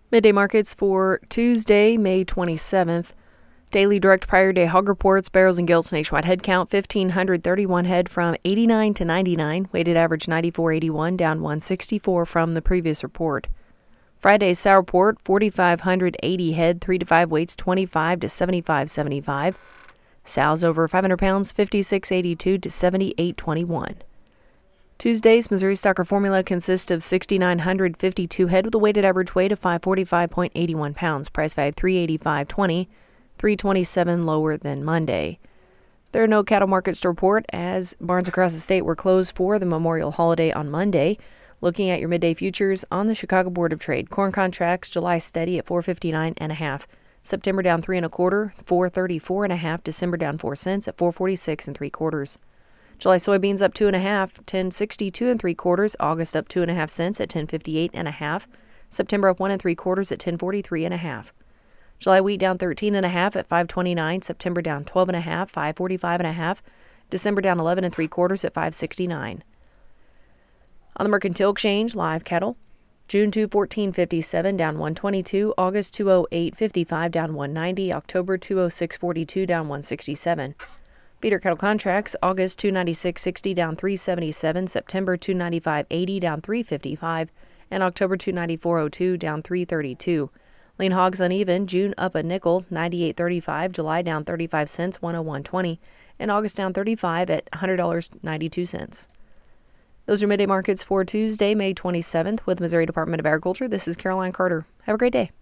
Midday markets for Tuesday, May 27th. Daily direct prior day hog reports, barrels and gilts nationwide head count 1,531 head from 89 to 99. Weighted average 94.81, down 164 from the previous report. Friday's sow report 4,580 head, 3 to 5 weights 25 to 75.75. Sows over 500 pounds 56.82 to 78.21. Tuesday's Missouri Stocker formula consists of 6,952 head with a weighted average weight of 545.81 pounds. Price value 385.20, 327 lower than Monday. There are no cattle markets to report as barns across the state were closed for the Memorial holiday on Monday. Looking at your midday futures on the Chicago Board of Trade. Corn contracts July steady at 459.5. September down 3 1/4, 434.5. December down 4 cents at 446 3/4. July soybeans up 2 1/2, 1062 3/4. August up 2 1/2 cents at 1058.5. September up 1 3/4 at 1043.5. July wheat down 13 1/2 at 529. September down 12 1/2, 545.5. December down 11 3/4 at 569. On the Mercantile Exchange, live cattle, June 214.57 down 122, August 208.55 down 190, October 206.42 down 167. Feeder cattle contracts, August 296.60 down 377, September 295.80 down 355, and October 294.02 down 332. Lean hogs uneven, June up a nickel, 98.35, July down 35 cents, 101.20, and August down 35 at $100.92. Those are midday markets for Tuesday, May 27th with Missouri Department of Agriculture. This is Caroline Carter. Have a great day.